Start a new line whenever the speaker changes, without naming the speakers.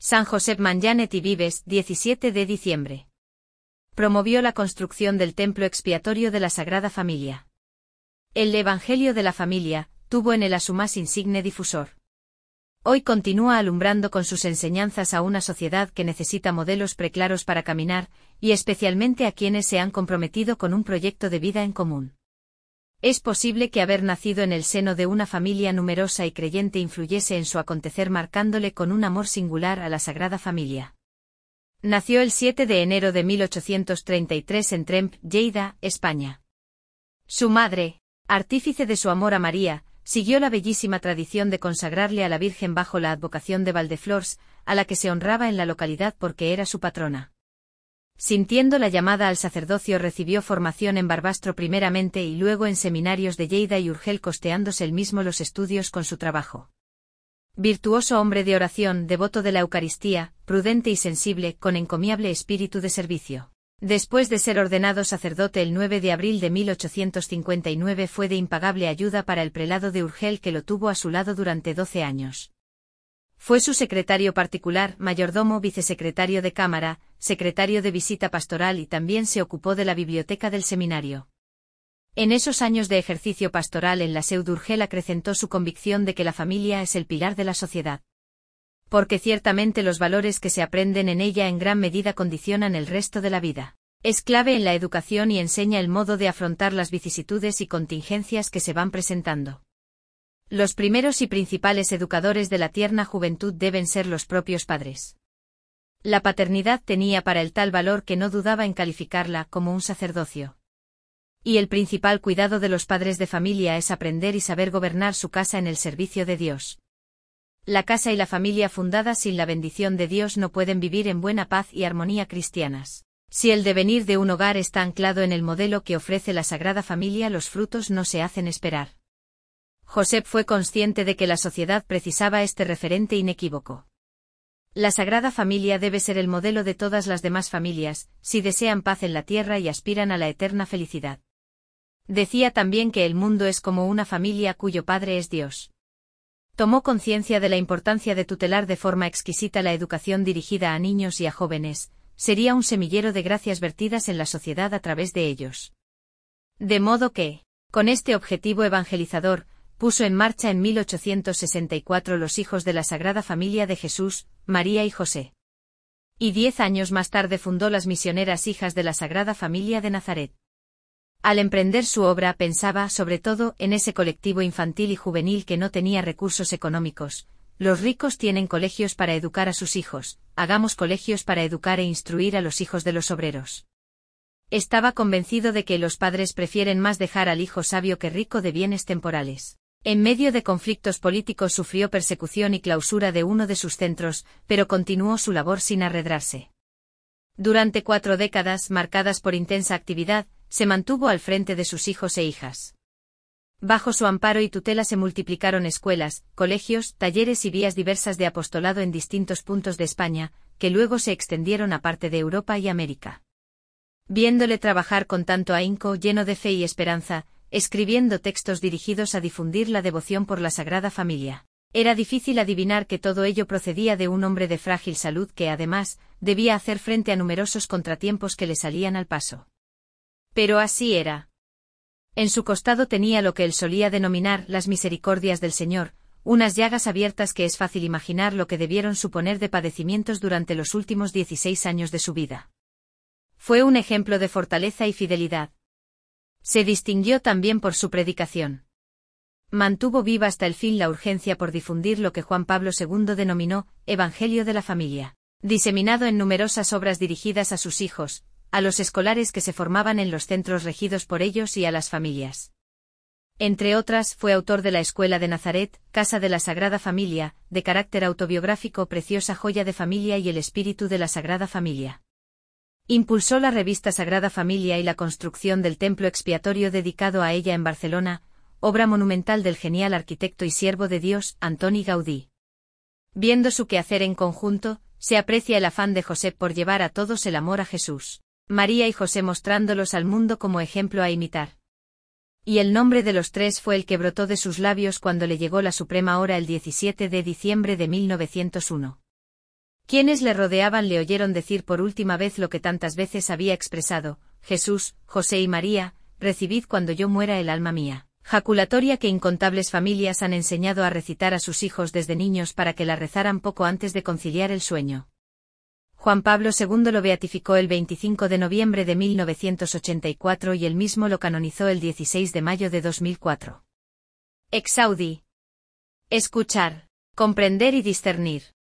San Josep Manyanet y Vives, 17 de diciembre. Promovió la construcción del templo expiatorio de la Sagrada Familia. El Evangelio de la Familia tuvo en él a su más insigne difusor. Hoy continúa alumbrando con sus enseñanzas a una sociedad que necesita modelos preclaros para caminar, y especialmente a quienes se han comprometido con un proyecto de vida en común. Es posible que haber nacido en el seno de una familia numerosa y creyente influyese en su acontecer marcándole con un amor singular a la Sagrada Familia. Nació el 7 de enero de 1833 en Tremp, Lleida, España. Su madre, artífice de su amor a María, siguió la bellísima tradición de consagrarle a la Virgen bajo la advocación de Valdeflors, a la que se honraba en la localidad porque era su patrona. Sintiendo la llamada al sacerdocio recibió formación en Barbastro primeramente y luego en seminarios de Lleida y Urgel costeándose él mismo los estudios con su trabajo. Virtuoso hombre de oración, devoto de la Eucaristía, prudente y sensible, con encomiable espíritu de servicio. Después de ser ordenado sacerdote el 9 de abril de 1859 fue de impagable ayuda para el prelado de Urgel que lo tuvo a su lado durante 12 años. Fue su secretario particular, mayordomo, vicesecretario de cámara, secretario de visita pastoral y también se ocupó de la biblioteca del seminario. En esos años de ejercicio pastoral en la Seu d'Urgel acrecentó su convicción de que la familia es el pilar de la sociedad. Porque ciertamente los valores que se aprenden en ella en gran medida condicionan el resto de la vida. Es clave en la educación y enseña el modo de afrontar las vicisitudes y contingencias que se van presentando. Los primeros y principales educadores de la tierna juventud deben ser los propios padres. La paternidad tenía para él tal valor que no dudaba en calificarla como un sacerdocio. Y el principal cuidado de los padres de familia es aprender y saber gobernar su casa en el servicio de Dios. La casa y la familia fundadas sin la bendición de Dios no pueden vivir en buena paz y armonía cristianas. Si el devenir de un hogar está anclado en el modelo que ofrece la Sagrada Familia, los frutos no se hacen esperar. Josep fue consciente de que la sociedad precisaba este referente inequívoco. La Sagrada Familia debe ser el modelo de todas las demás familias, si desean paz en la tierra y aspiran a la eterna felicidad. Decía también que el mundo es como una familia cuyo padre es Dios. Tomó conciencia de la importancia de tutelar de forma exquisita la educación dirigida a niños y a jóvenes, sería un semillero de gracias vertidas en la sociedad a través de ellos. De modo que, con este objetivo evangelizador, puso en marcha en 1864 los hijos de la Sagrada Familia de Jesús, María y José. Y 10 años más tarde fundó las misioneras Hijas de la Sagrada Familia de Nazaret. Al emprender su obra pensaba, sobre todo, en ese colectivo infantil y juvenil que no tenía recursos económicos. Los ricos tienen colegios para educar a sus hijos, hagamos colegios para educar e instruir a los hijos de los obreros. Estaba convencido de que los padres prefieren más dejar al hijo sabio que rico de bienes temporales. En medio de conflictos políticos sufrió persecución y clausura de uno de sus centros, pero continuó su labor sin arredrarse. Durante 4 décadas, marcadas por intensa actividad, se mantuvo al frente de sus hijos e hijas. Bajo su amparo y tutela se multiplicaron escuelas, colegios, talleres y vías diversas de apostolado en distintos puntos de España, que luego se extendieron a parte de Europa y América. Viéndole trabajar con tanto ahínco, lleno de fe y esperanza, escribiendo textos dirigidos a difundir la devoción por la Sagrada Familia, era difícil adivinar que todo ello procedía de un hombre de frágil salud que, además, debía hacer frente a numerosos contratiempos que le salían al paso. Pero así era. En su costado tenía lo que él solía denominar las misericordias del Señor, unas llagas abiertas que es fácil imaginar lo que debieron suponer de padecimientos durante los últimos 16 años de su vida. Fue un ejemplo de fortaleza y fidelidad. Se distinguió también por su predicación. Mantuvo viva hasta el fin la urgencia por difundir lo que Juan Pablo II denominó Evangelio de la Familia, diseminado en numerosas obras dirigidas a sus hijos, a los escolares que se formaban en los centros regidos por ellos y a las familias. Entre otras, fue autor de la Escuela de Nazaret, Casa de la Sagrada Familia, de carácter autobiográfico, Preciosa Joya de Familia y El Espíritu de la Sagrada Familia. Impulsó la revista Sagrada Familia y la construcción del templo expiatorio dedicado a ella en Barcelona, obra monumental del genial arquitecto y siervo de Dios, Antoni Gaudí. Viendo su quehacer en conjunto, se aprecia el afán de Josep por llevar a todos el amor a Jesús, María y José, mostrándolos al mundo como ejemplo a imitar. Y el nombre de los tres fue el que brotó de sus labios cuando le llegó la suprema hora el 17 de diciembre de 1901. Quienes le rodeaban le oyeron decir por última vez lo que tantas veces había expresado: Jesús, José y María, recibid cuando yo muera el alma mía. Jaculatoria que incontables familias han enseñado a recitar a sus hijos desde niños para que la rezaran poco antes de conciliar el sueño. Juan Pablo II lo beatificó el 25 de noviembre de 1984 y él mismo lo canonizó el 16 de mayo de 2004. Exaudi. Escuchar, comprender y discernir.